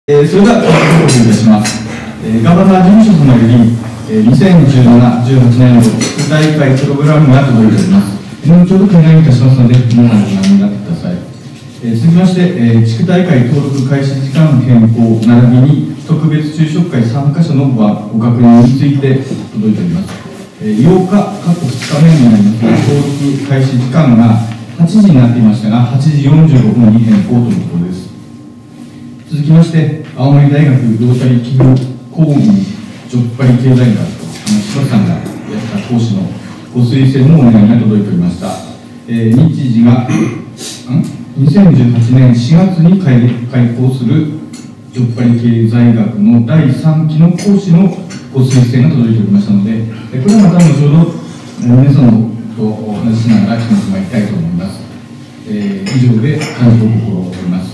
それでは、報告いたします。ガバナー事務所様より、2017-18年度地区大会プログラムが届いております。後ほど記入いたしますので、皆さんご覧になってください。続きまして、地区大会登録開始時間変更並びに特別昼食会参加者のご確認について届いております。8日、過去2日目になりますが、登録開始時間が8時になっていましたが、8時45分に変更ということです。続きまして、青森大学ロータリー企業公務員ジョッパリ経済学、柴田さんがやった講師のご推薦のお願いが届いておりました。日時が2018年4月に開講するジョッパリ経済学の第3期の講師のご推薦が届いておりましたので、これはまた後ほど皆さんとお話ししながら決めてまいりたいと思います。以上で幹事報告を終わります。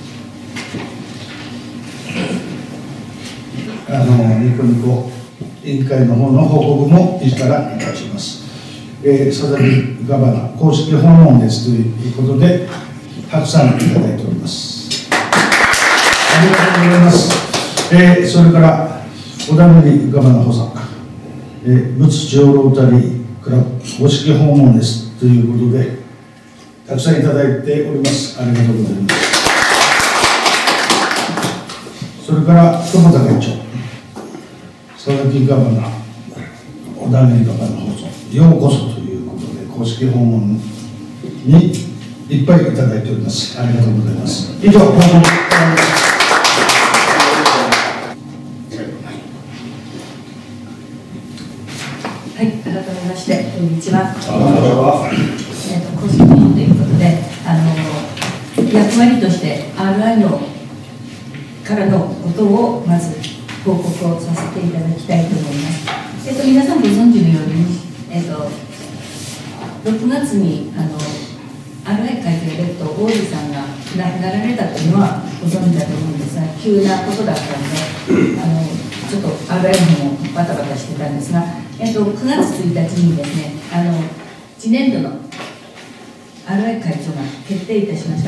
ニコニコ委員会の方の報告も一からいたします。佐々木ガバナ公式訪問ですということで、たくさんいただいております。ありがとうございます。それから、小田切ガバナ補佐、陸奥町ロータリークラブ公式訪問ですということで、たくさんいただいております。ありがとうございます。それから、久保田会長、佐々木ガバナ、小田切ガバナ放送、ようこそということで、公式訪問にいっぱいいただいております。ありがとうございます。以上、報告です。 はい、改めまして、こんにちは。公式訪問ということで、役割として RI のからのことをまず報告をさせていただきたいと思います。皆さんご存知のように、6月にRI 会長で王子さんが亡くなられたというのはご存知だと思うんですが、急なことだったので、ちょっと RI の方もバタバタしてたんですが、9月1日にですね、次年度の RI 会長が決定いたしました。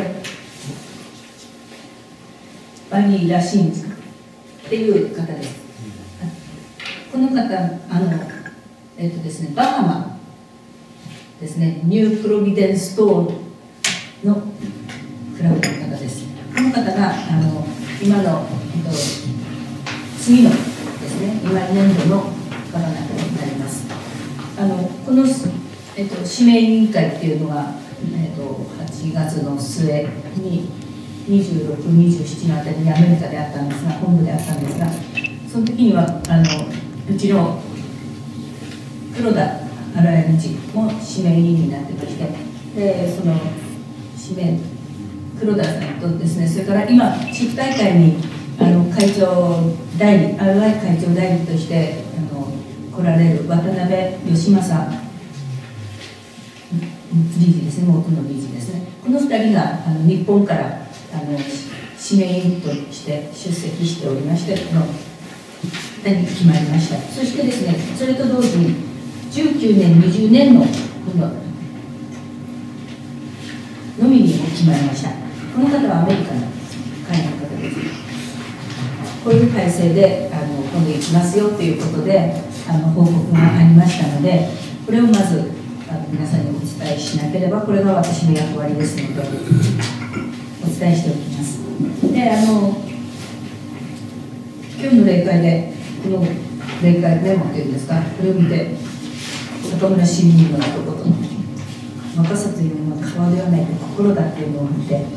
バニー・ラシンズっていう方です。この方、ですね、バハマですね、ニュープロビデンス島のクラブの方です。この方が今の、次のですね、今2年度のガバナーになります。この、指名委員会っていうのが、8月の末に26、27のあたりにアメリカであったんですが、本部であったんですが、その時にはうちの黒田荒谷日も指名委員になってまして、でその指名黒田さんとですね、それから今地区大会に会長代理 RI 会長代理として来られる渡辺義正理事ですね、元の理事ですね、この2人が日本から指名委員として出席しておりまして、この2人決まりました。そしてですね、それと同時に19年、20年の今度ノミニーも決まりました。この方はアメリカの会の方です。こういう体制で今度行きますよということで報告がありましたので、これをまず皆さんにお伝えしなければ、これが私の役割ですのでお伝えしておきます。で今日の例会でこの例会メモというんですか、これを見て中村市民のとこと若さというものは顔ではないと心だっていうのを見て、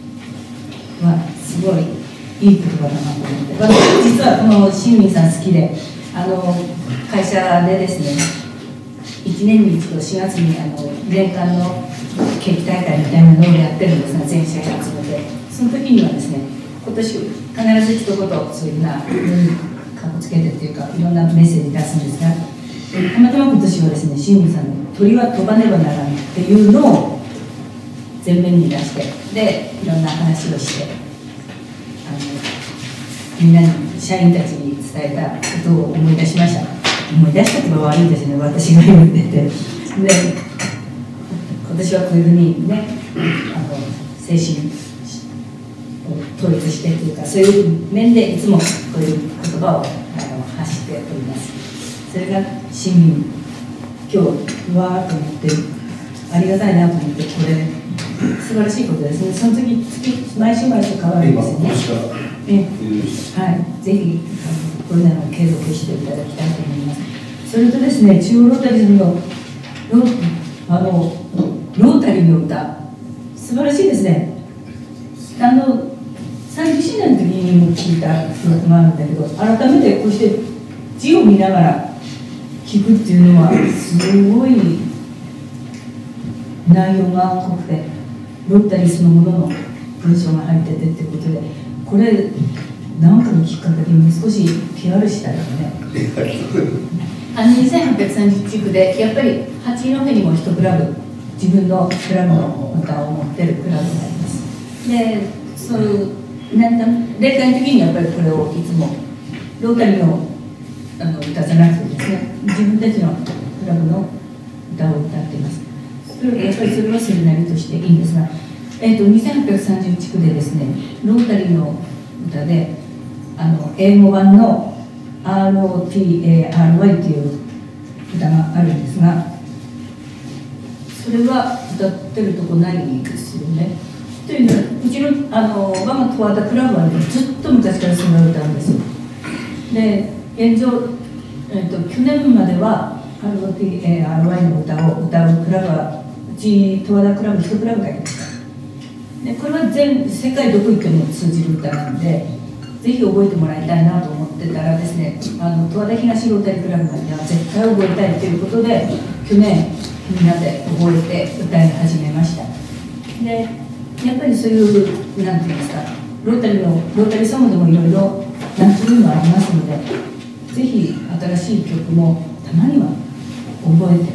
すごいいい言葉だなと思って、私実はこの市民さん好きで会社でですね、1年に1度4月に年間の景気大会みたいなのをやってるんですが、全社員集めて、その時にはですね、今年必ず一言そういうふうなかっこつけてっていうか、いろんなメッセージ出すんですが、たまたま今年はですね、市民さんの鳥は飛ばねばならないっていうのを前面に出して、でいろんな話をしてみんなに社員たちに伝えたことを思い出しました。思い出したことが悪いですね、私が言ってて。で今年はこういうふうにね、精神を統一してというか、そういう面でいつもこういう言葉を発しております。それが市民、今日わーっと思ってありがたいなと思って、これ素晴らしいことですね。その次毎週毎週変わるんですよね。はい、ぜひこれらの継続していただきたいと思います。それとですね、中央ロータリーズのロータリーの歌、素晴らしいですね。30周年の時にも聞いた記憶があるんだけど、改めてこうして字を見ながら聞くっていうのはすごい内容が濃くて、ロータリーそのものの文章が入っててってことで、これ何かのきっかけに少し PR したいよね。2830地区でやっぱり八戸にも1クラブ、自分のクラブの歌を持ってるクラブがあります。で、そういう例会の時にやっぱりこれをいつもロータリーの歌じゃなくてですね、自分たちのクラブの歌を歌っています。やっぱりそれはそれなりとしていいんですが、2830地区でですね、ロータリーの歌で英語版の ROTARY という歌があるんですが、それは歌ってるとこないんですよね。というのは、うちの我が十和田クラブは、ね、ずっと昔からその歌うんですよ。で、現状、去年までは ROTARY の歌を歌うクラブはうち十和田クラブ1クラブだけでした。でこれは世界どこ行っても通じる歌なので、ぜひ覚えてもらいたいなと思ってたらですね、十和田東ロータリークラブが絶対覚えたいということで、去年みんなで覚えて歌い始めました。でやっぱりそういうなんていうんですか、ロータリーソングでもいろいろなんというのありますので、ぜひ新しい曲もたまには覚えて、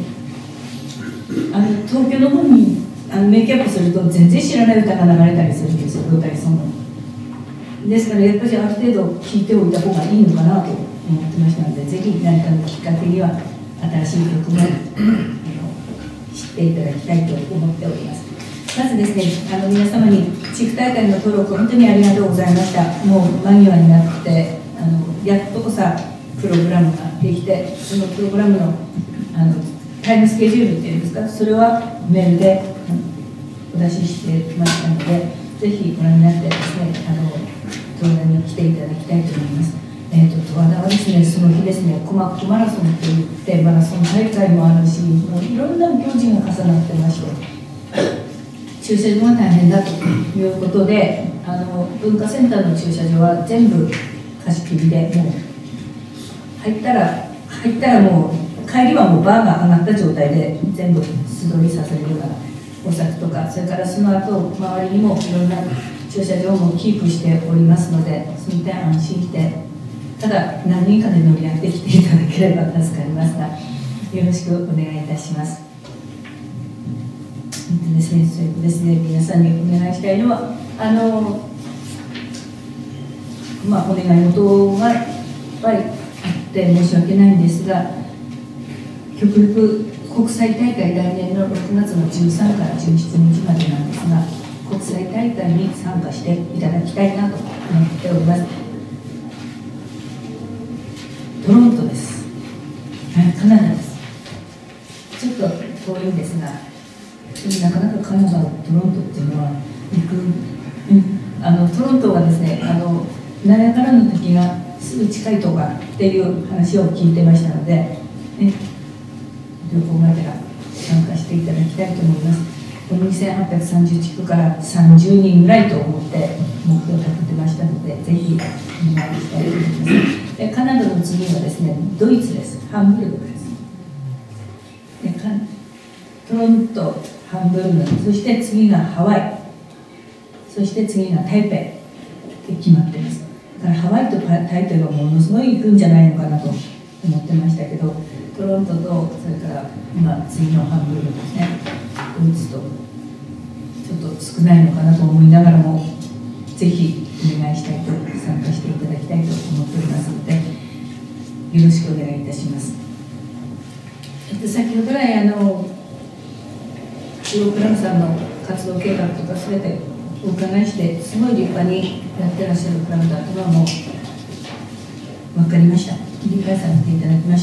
東京の方にメイキャップすると全然知らない歌が流れたりするんですよ、ロータリーソング。ですからやっぱりある程度聴いておいた方がいいのかなと思ってましたので、ぜひ何かのきっかけには新しい曲も知っていただきたいと思っております。まずですね、皆様に地区大会の登録本当にありがとうございました。もう間際になってやっとこさプログラムができて、そのプログラムのタイムスケジュールっていうんですか、それはメールでお出ししてましたので、ぜひご覧になってですね、東和田に来ていただきたいと思います。十和田はですね、その日ですね、コマックマラソンといってマラソン大会もあるし、もういろんな行事が重なってまして、駐車場が大変だということで、文化センターの駐車場は全部貸し切りで、もう入ったらもう帰りはもうバーが上がった状態で全部素通りさせるようなお策とか、それからその後周りにもいろんな駐車場もキープしておりますので、その点安心して、ただ何人かで乗り合ってきていただければ助かりますが、よろしくお願いいたします。ですね、それとですね、皆さんにお願いしたいのはお願い事がいっぱいあって申し訳ないんですが、極力国際大会、来年の6月の13から17日までなんですが、国際大会に参加していただきたいなと思っております。トロントです。カナダです。ちょっと遠いんですが、なかなかカナダ、トロントっていうのはトロントはですね、ナイアガラの滝がすぐ近いとかっていう話を聞いてましたので、旅行がてら参加していただきたいと思います。この2830地区から30人ぐらいと思って目標を立ててましたので、ぜひお願いしたいと思います。でカナダの次はですね、ドイツです。ハンブルクです。でトロント、ハンブルク、そして次がハワイ、そして次が台北で決まっています。だからハワイと台北はものすごい行くんじゃないのかなと思ってましたけど、トロントとそれから次のハンブルクですね、ドイツとちょっと少ないのかなと思いながらも、ぜひお願いしたいと、参加していただきたいと思っておりますので、よろしくお願いいたします。先ほど来プログラムさんの活動計画とか全ておお伺いして、すごい立派にやってらっしゃるクラブだというのはもう分かりました。理解させていただきました。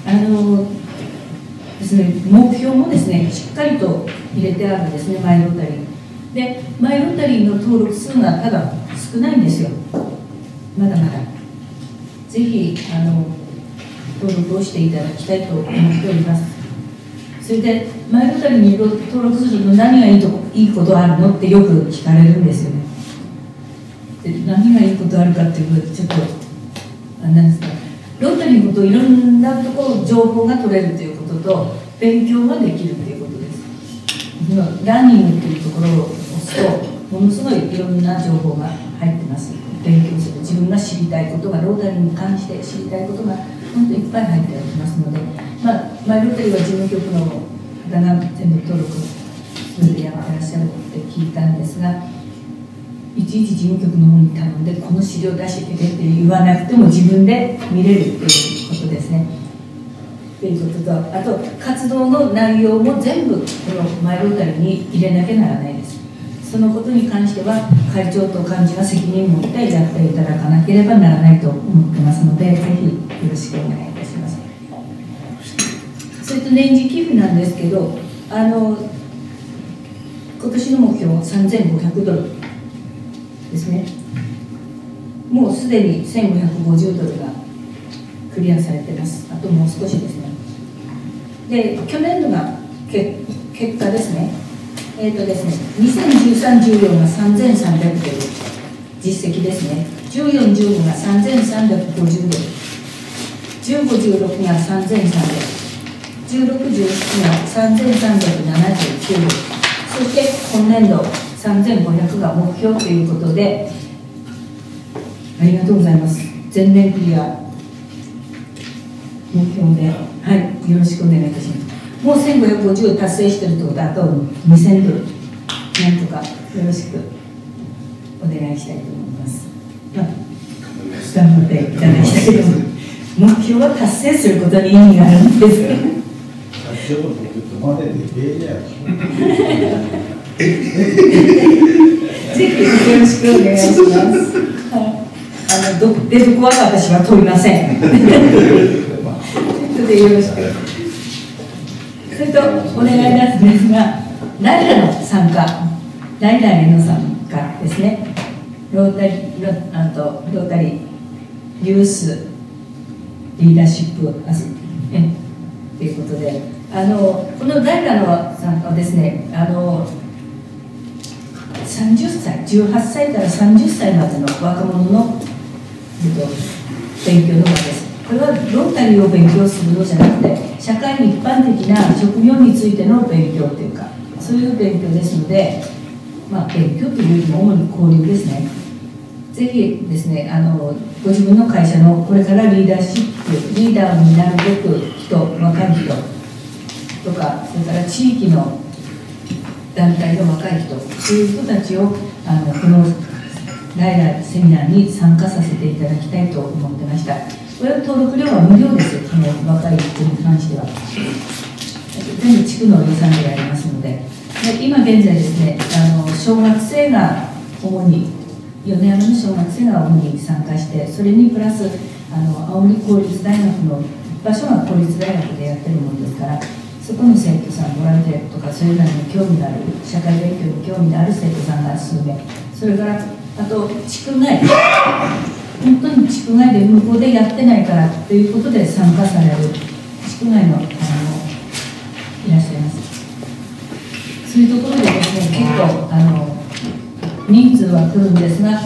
ですね、目標もですね、しっかりと入れてあるんですね、マイロータリー。で、マイロータリーの登録数がただ少ないんですよ。まだまだ。ぜひ登録をしていただきたいと思っております。それで、マイロータリーに登録するの何がいいことあるのってよく聞かれるんですよね。で、何がいいことあるかっていうと、ちょっと何ですか、ロータリーのことをいろんなところ情報が取れるということと、勉強ができるということです。ランニングというところを押すと、ものすごいいろんな情報が入ってます。勉強する、自分が知りたいことが、ロータリーに関して知りたいことが本当にいっぱい入っておりますので、マイロータリーは事務局の方が全部登録するでやってらっしゃるって聞いたんですが、いちいち事務局の方に頼んでこの資料出してきてって言わなくても自分で見れるということですね。ということと、あと活動の内容も全部このマイロータリーに入れなきゃならないです。そのことに関しては会長と幹事が責任を持ってやっていただかなければならないと思ってますので、ぜひよろしくお願いいたします。それと年次寄付なんですけど、今年の目標は3500ドルですね。もうすでに1550ドルがクリアされてます。あともう少しですね。で、去年度が結果ですね。ですね、2013、14が3300ドル、実績ですね。14、15が3350ドル、15、16が3300、16、17が3379ドル、そして今年度3500が目標ということで、ありがとうございます。前年クリア目標で、はい、よろしくお願いいたします。もう1550達成しているということは、あと2000ドル、なんとかよろしくお願いしたいと思います。頑張っていただきたいと思います。目標は達成することに意味があるんですよ。ぜひよろしくお願いします。出る子は私は取りません。ということでよろしく。それとお願いなんですが、ライラの参加、ライラへの参加ですね。ロータリーユースリーダーシップということで、このライラの参加はですね、30歳、18歳から30歳までの若者の勉強の場です。これはロータリーを勉強するのじゃなくて、社会に一般的な職業についての勉強というか、そういう勉強ですので、勉強というよりも主に交流ですね。ぜひですね、ご自分の会社のこれからリーダーシップ、リーダーになるべく人、若い人とか、それから地域の団体の若い人、そういう人たちをこのライラセミナーに参加させていただきたいと思ってました。これは登録料は無料です。この若い人に関しては。全部地区の予算でありますので。今現在ですね、小学生が主に、米山の小学生が主に参加して、それにプラス青森公立大学の場所が公立大学でやってるものですから、そこの生徒さん、ボランティアとかそういうのに興味がある、社会勉強に興味のある生徒さんが数名、それからあと地区外、本当に地区外で向こうでやってないからということで参加される地区外のいらっしゃいます。そういうところでですね、結構人数は来るんですが、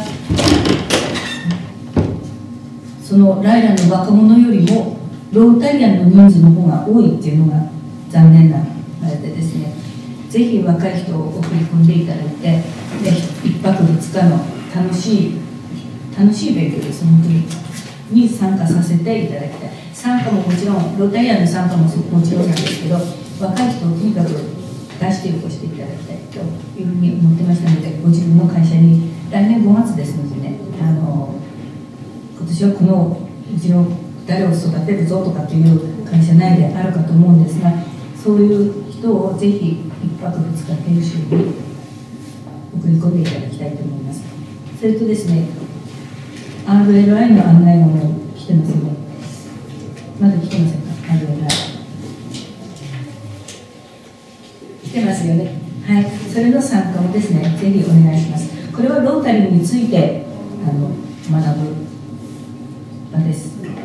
そのライラの若者よりもロータリアンの人数の方が多いっていうのが残念なあれでですね、ぜひ若い人を送り込んでいただいて、で1泊2日の楽しい勉強です、本当に参加させていただきたい。参加ももちろん、ロータリアンの参加ももちろんなんですけど、若い人をとにかく出してよこしていただきたいというふうに思ってましたので、ご自分の会社に来年5月ですのでね、今年はこのうちの誰を育てるぞとかという会社内であるかと思うんですが、そういう人をぜひ1泊2日研修に送り取り込んでいただきたいと思います。それとですね、RLI の案内がもう来てますね。まだ来てませんか、RLI。来てますよね。はい、それの参加もですね、ぜひお願いします。これはロータリーについて学ぶ場です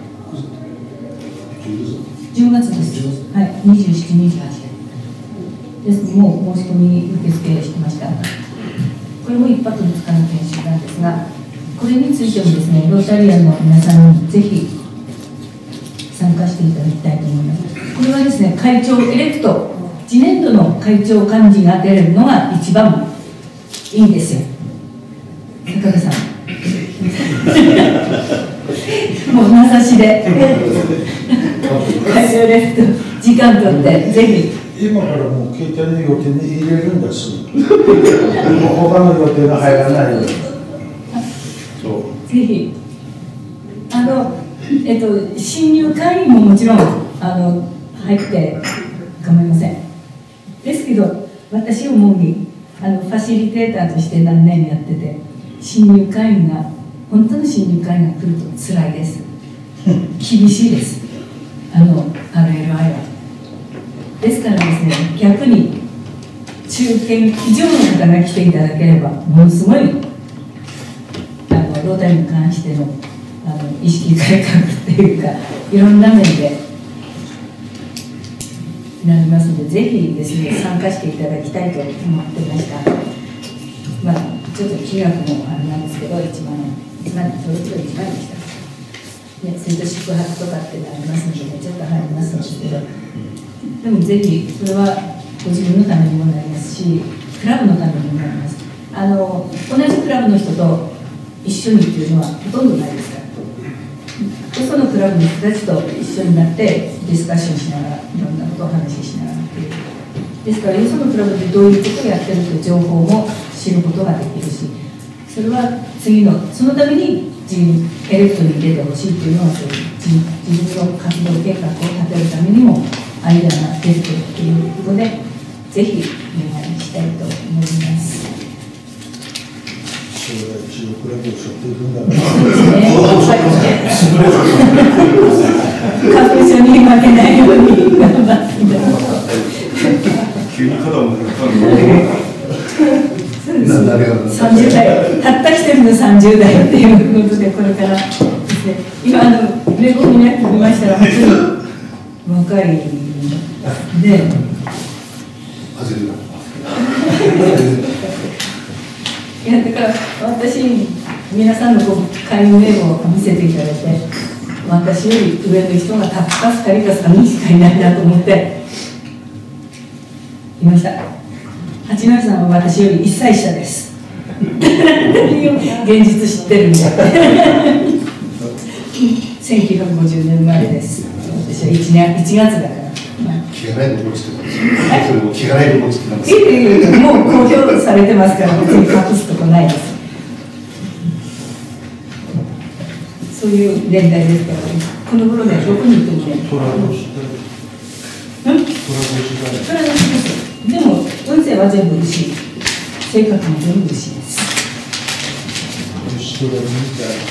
。10月です。はい、27、28です。もう申し込み受付してました。これも1泊2日の研修なんですが、これについてもですね、ロータリアンの皆さんにぜひ参加していただきたいと思います。これはですね、会長エレクト、次年度の会長幹事が出れるのが一番いいんですよ。坂田さん。もう名指しで会長エレクト、時間取ってぜひ。 今からもう携帯の予定に入れるんだすぐ。他の予定が入らないように。 ぜひ新入会員ももちろん入って構いません。ですけど私思うにファシリテーターとして何年やってて、新入会員が本当の新入会員が来ると辛いです。厳しいです。RLI は。ですからですね、逆に中堅以上の方が来ていただければ、ものすごいロータリーに関しての意識改革っていうか、いろんな面でなりますので、ぜひですね、参加していただきたいと思ってました。まあ、ちょっと金額もあれなんですけど、1万円、1万円、それぞれ1万円でした。ね、それと宿泊とかってありますので、ね、ちょっと入りますんですけど、でもぜひ、それはご自分のためにもなりますし、クラブのためにもなります。同じクラブの人と一緒にっていうのはほとんどないですから。そのクラブの人たちと一緒になってディスカッションしながら、いろんなことを話ししながらっていう。ですから、よそのクラブでどういうことをやってるという情報も知ることができるし、それはそのためにエレクトに出てほしいというのは、そういう自分の活動計画を立てるためにもアイデアが出てくるということで、ぜひお願いしたいと思います。 将来中国クラブを背負っていくんだから。 花粉症に負けないように頑張っていただきます。 急に肩を持って 30代、たった一人の30代っていうことで、これからですね、今レゴになってみましたら、本当に若いで、いや、だから皆さんの会員名簿を見せていただいて、私より上の人がたった2人か3人しかいないなと思っていました。八戸さんは私より1歳下です。現実知ってるんで。1950年生まれです。私は1月だから。 気がないで持ちてます。それも気がないで持ちてます。 もう公表されてますから、別に隠すとこないです。そういう年代ですから、この頃ね、どこに行ってもね。 トラの時代。 トラの時代。でも、運勢は全部牛、性格も全部牛です。 牛トラみたい。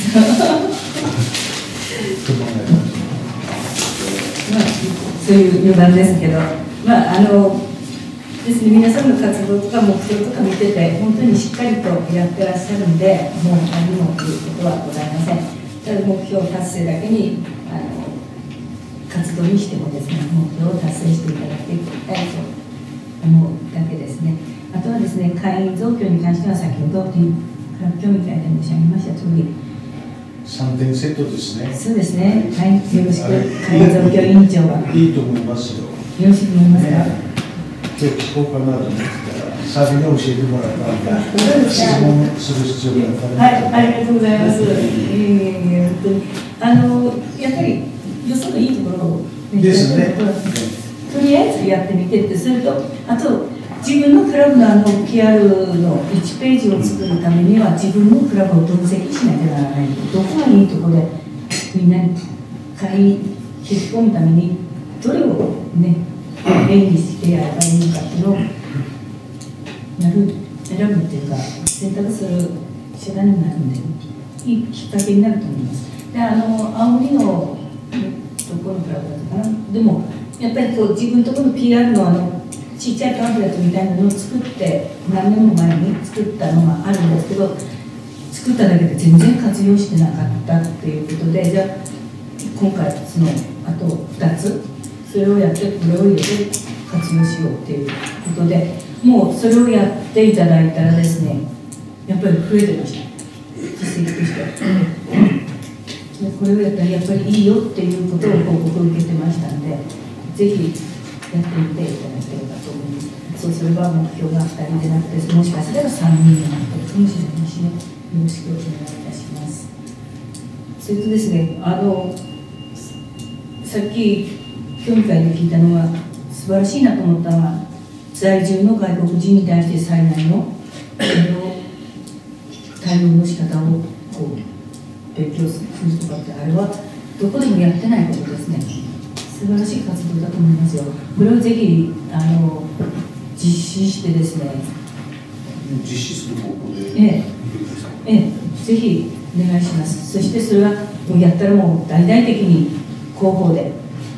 まあ、そういう余談ですけど、まあですね、皆さんの活動とか目標とか見てて、本当にしっかりとやってらっしゃるんで、もう何も言うことはございません。ただ目標達成だけに活動にしてもですね、目標を達成していただきたいと思うだけですね。あとはですね、会員増強に関しては先ほどクラブ協議会で申し上げました通り、 3点セットですね。 そうですね。はい、よろしく。会員増強委員長は。 いいと思いますよ。 よろしく思いますか。 今日聞こうかなと思ってたら、サビで教えてもらったんで、質問する必要があった。 はい、ありがとうございます。本当にやっぱりよそのいいところを、 ですね。 とりあえずやってみてってすると、あと自分のクラブのPR の1ページを作るためには自分のクラブを分析しなきゃならない。どこがいいところでみんなに買い引き込むためにどれをね便利してやればいいのかっていうのをや選ぶっていうか選択する手段になるんで、いいきっかけになると思います。で、青森のどこのクラブだったかな、でもやっぱりこう自分のところの PR のちっちゃいパンフレットみたいなのを作って、何年も前に作ったのがあるんですけど、作っただけで全然活用してなかったっていうことで、じゃあ今回そのあと2つそれをやって、これを入れて活用しようっていうことで、もうそれをやっていただいたらですね、やっぱり増えてました、実績として。でこれをやったらやっぱりいいよっていうことを報告を受けてましたので、ぜひやってみていただければと思います。そうすれば目標が2人でなくて、もしかすれば3人になってるかもしれないしね、よろしくお願いいたします。それとですね、さっき協議会で聞いたのは素晴らしいなと思ったのは、在住の外国人に対して災害の対応の仕方をこう勉強するとかって、あれはどこでもやってないことですね。素晴らしい活動だと思いますよ。これをぜひ実施してですね、 実施する方向で、 ぜひお願いします。そしてそれはもうやったらもう大々的に広報で、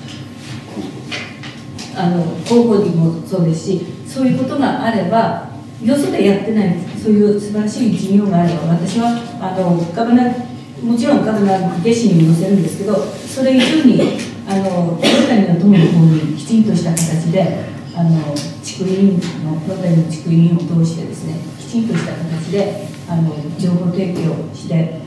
広報にもそうですし、そういうことがあれば、よそでやってないそういう素晴らしい事業があれば、私はガバナもちろんガバナ夏至にも載せるんですけど、それ以上にロータリーの友の方にきちんとした形で地区委員のロータリーの地区委員を通してですね、きちんとした形で情報提供して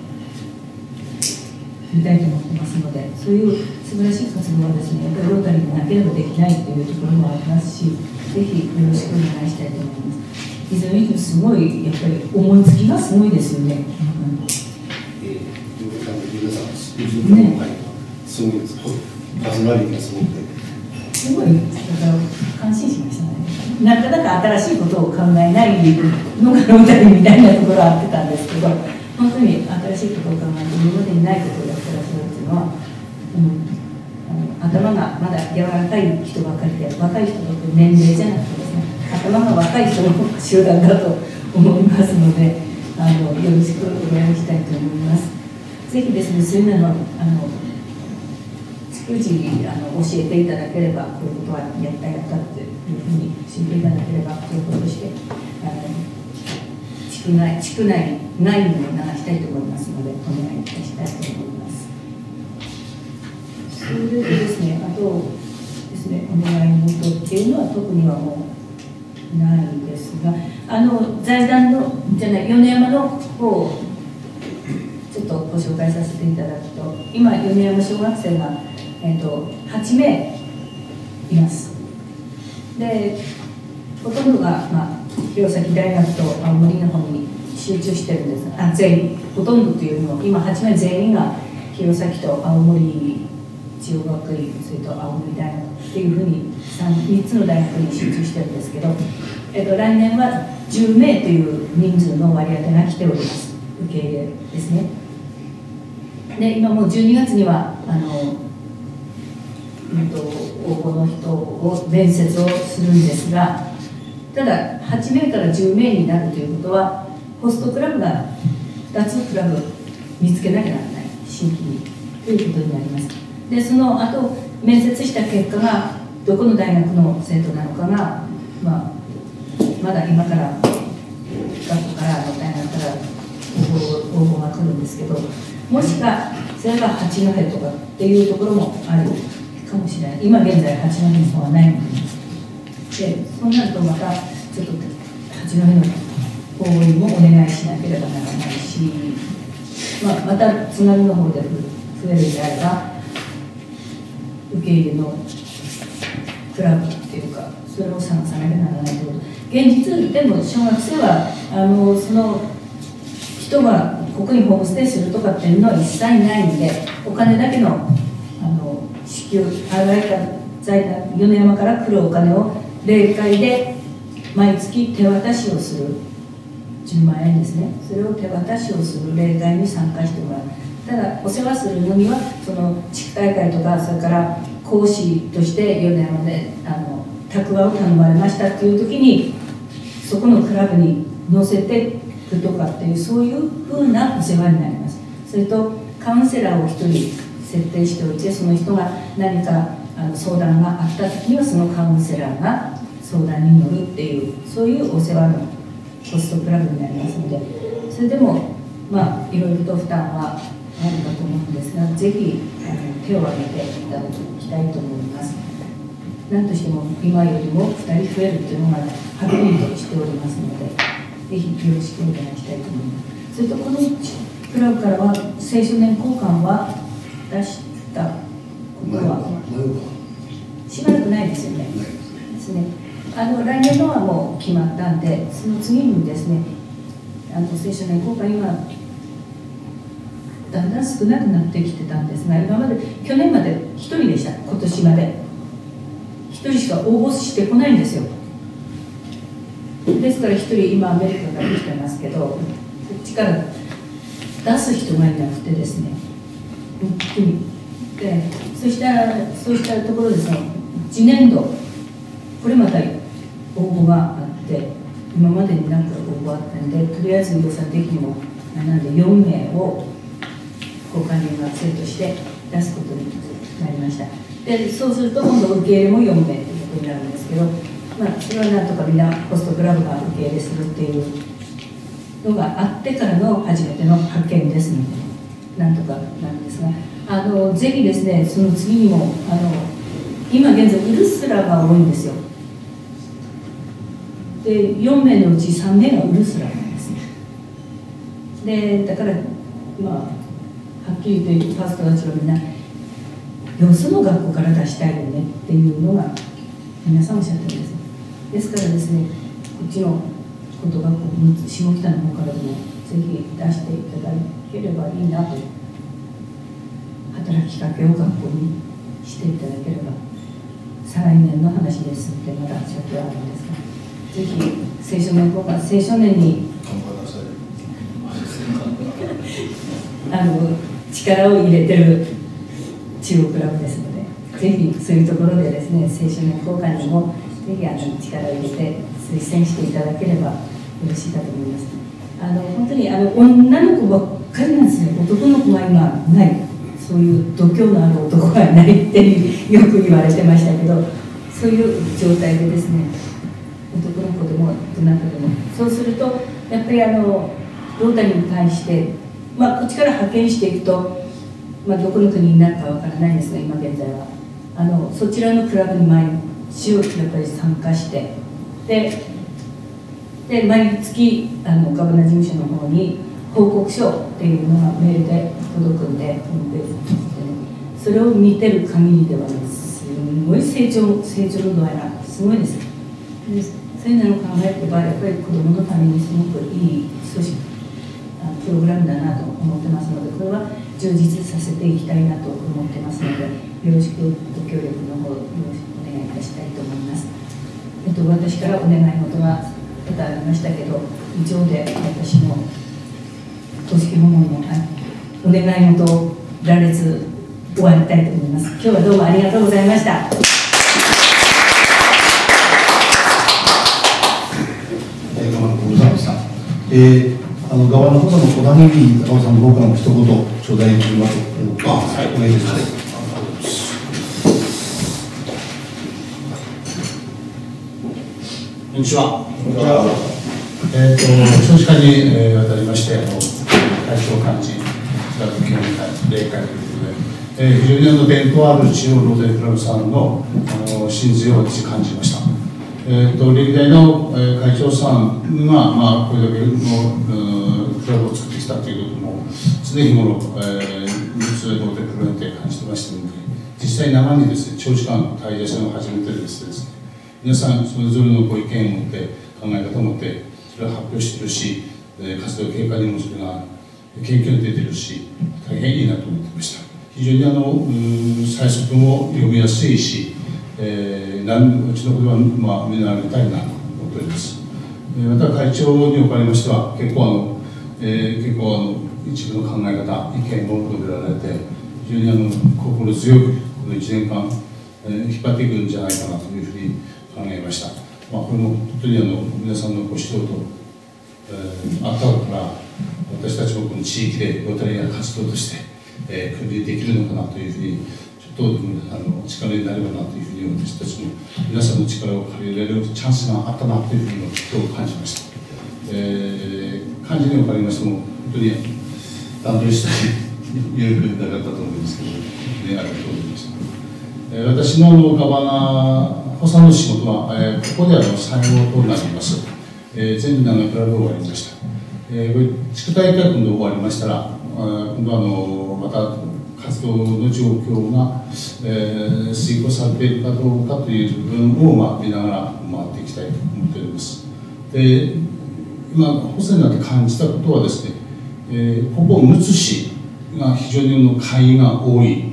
みたいと思ってますので、そういう素晴らしい活動はですね、やっぱりロータリーでなければできないというところもありますし、ぜひよろしくお願いしたいと思います。非常にすごいやっぱり思いつきがすごいですよね。 皆さんスピードの前がすごいです。パーソナリティがすごくて。 すごい、だから感心しましたね。なかなか新しいことを考えないのがロータリーみたいなところはあってたんですけど、本当に新しいことを考えて今までにないことをやってらっしゃるっていうのは、頭がまだ柔らかい人ばかりで、若い人と年齢じゃなくてですね、頭が若い人の集団だと思いますので、よろしくお願いしたいと思います。ぜひですね、そういうの逐次教えていただければ、こういうことはやったっていうふうに教えていただければ、情報として地区内外にも流したいと思いますので、お願いいたしたいと思います。それでですね、あとですね、お願い事っていうのは特にはもうないですが、財団の米山の方をちょっとご紹介させていただくと、今米山小学生が8名います。で、ほとんどが、弘前大学と青森の方に集中してるんです。全員、ほとんどというのも、今8名全員が弘前と青森中央学院、それと青森大学っていうふうに 3つの大学に集中してるんですけど、来年は10名という人数の割り当てが来ております。受け入れですね。で、今もう12月には応募の人を面接をするんですが、ただ8名から10名になるということは、ホストクラブが2つクラブ見つけなきゃならない、新規にということになります。で、その後面接した結果がどこの大学の生徒なのかが、まだ今から学校から大学から応募が来るんですけど、もしかそれが八戸とかっていうところもあるかもしれない。今現在八戸の方はないので、そうなるとまたちょっと八戸の応募もお願いしなければならないし、また津軽の方で増えるのであれば受け入れのクラブっていうか、それを探さなきゃならないということ。現実でも小学生はその人がここにホームステイするとかっていうのは一切ないんで、お金だけの支給、米山から来るお金を霊界で毎月手渡しをする10万円ですね、それを手渡しをする霊界に参加してもらう。ただお世話するのにはその地区大会とか、それから講師として米山で宅話を頼まれましたっていう時に、そこのクラブに乗せていくとかっていうそういうふうなお世話になります。それとカウンセラーを1人設定しておいて、その人が何か相談があった時にはそのカウンセラーが相談に乗るっていうそういうお世話のホストクラブになりますので、それでもいろいろと負担はあるかと思うんですが、ぜひ手を挙げていただきたいと思います。何としても今よりも2人増えるというのがはっきりとしておりますので、ぜひよろしくお願いしたいと思います。それとこのクラブからは青少年交換は出したことはしばらくないですよね。ですね。来年のはもう決まったんで、その次にですね、青少年交換今だんだん少なくなってきてたんですが、今まで去年まで1人でした。今年まで1人しか応募してこないんですよ。ですから1人今アメリカから来てますけど、こっちから出す人がいなくてですね、本当にでそうしたところですね、次年度これまた応募があって、今までに何か応募あったんで、とりあえず予算的にもなんで4名を交換留学生として出すことになりました。でそうすると今度受け入れも4名ということになるんですけど、それはなんとかみんなホストクラブが受け入れするっていうのがあってからの初めての派遣ですので、なんとかなんですが、ぜひですね、その次にも今現在ウルスラが多いんですよ。で4名のうち3名がウルスラなんですね。でだからはっきりと言うとパストたちはみんなよその学校から出したいよねっていうのが皆さんおっしゃってるんです。ですからですね、こっちの高等学校下北の方からでもぜひ出していただければいいなと、働きかけを学校にしていただければ、再来年の話ですってまだ先はあるんですが、ぜひ青少年交換、青少年に力を入れてる中国クラブですので、ぜひそういうところでですね、青少年交換にもぜひ力を入れて推薦していただければよろしいかと思います。本当に女の子ばっかりなんですね。男の子が今ない、そういう度胸のある男がいないってよく言われてましたけど、そういう状態でですね、男の子でもどなたでも、そうするとやっぱりロータリーに対して、こっちから派遣していくと、どこの国になるかわからないんですが、今現在はそちらのクラブに毎週やっぱり参加して、で毎月ガバナ事務所の方に報告書っていうのがメールで届くんで、それを見てる限りではね、すごい成長の度合いがすごいです。そういうのを考えればやっぱり子どものためにすごくいい組織プログラムだなと思ってますので、これは充実させていきたいなと思ってますので、よろしくご協力の方よろしくお願いいたしたいと思います。私からお願い事が多々ありましたけど、以上で私の公式訪問のお願い事を羅列終わりたいと思います。今日はどうもありがとうございました。 ありがとうございました。側の方の小谷議員、高尾さんの方からも一言頂戴できればと思ってます。はい、お願いします。 こんにちは。少子化にわたりまして、会長幹事、クラブ協議会、例会ということで、非常に伝統ある中央ロータリークラブさんの真髄を私感じました。歴代の会長さんが、これだけのクラブを作ってきたということも常日頃、中央ロータリークラブで感じてましたので、実際生にですね、長時間滞在するのを始めてですね、皆さんそれぞれのご意見を持って考え方を持ってそれを発表しているし、活動経過にもそれが研究に出ているし、大変いいなと思っていました。非常に最速も読みやすいし、うちのことは見習いたいなと思っております。また会長におかれましては結構一部の考え方、意見を述べられて、非常に心強くこの1年間、引っ張っていくんじゃないかなというふうに考えました。これも本当に皆さんのご指導とあったから私たちもこの地域でロータリー活動として、訓練できるのかなというふうにちょっと力になればなというふうに私たちも皆さんの力を借りられるチャンスがあったなというふうに今日感じました。幹事におかれましても本当に担当した有力なかったと思いますけど、ありがとうございました。私のガバナ補佐の仕事は、ここで最後となります。全部7クラブ終わりました。地区大会今度終わりましたら、今度また活動の状況が、遂行されているかどうかという部分を、見ながら回っていきたいと思っております。で、今、補佐になって感じたことはですね、ここむつ市が非常に会員が多い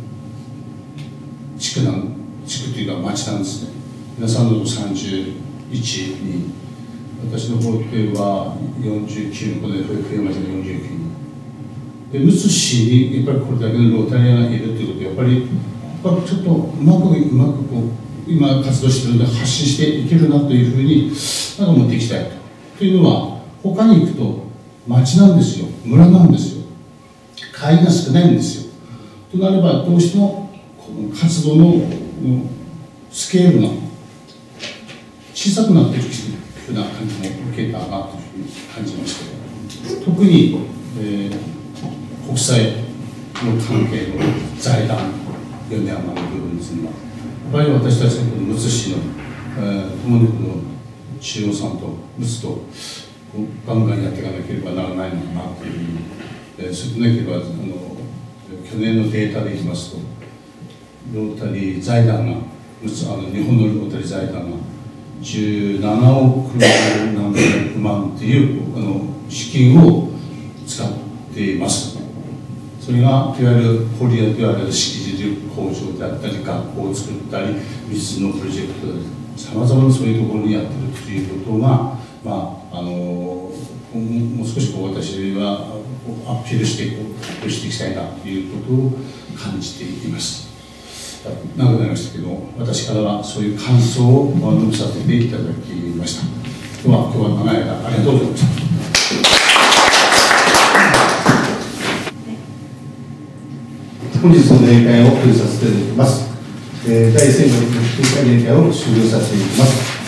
地区というか町なんですね。皆さんの31に、私の方では49の、これ増えましたね、49人。で、むつ市にやっぱりこれだけのロータリアがいるということで、やっぱりちょっとうまくこう今活動しているので発信していけるなというふうに持っていきたいというのは、他に行くと町なんですよ、村なんですよ、会員が少ないんですよ。となればどうしてもこの活動のスケールが小さくなっていくふうな感じも受けたなというふうに感じました。特に、国際の関係の財団4年余りの部分ですね、やっぱり私たちのこのむつ市の共にこの中央さんとむつとガンガンやっていかなければならないのかなというふうに、そうでなければ去年のデータでいきますと、ロータリー財団が日本のロータリー財団が17億何百万という資金を使っています。それがいわゆるコリアといわれる識字力向上であったり、学校を作ったり、水のプロジェクトでさまざまなそういうところにやってるということが、もう少し私はアピールしていきたいなということを感じています。長くなりましたけど、私からはそういう感想を述べさせていただきました。今日は長い間ありがとうございました。 本日の例会を閉じさせていただきます。第1選挙の9回例会を終了させていただきます。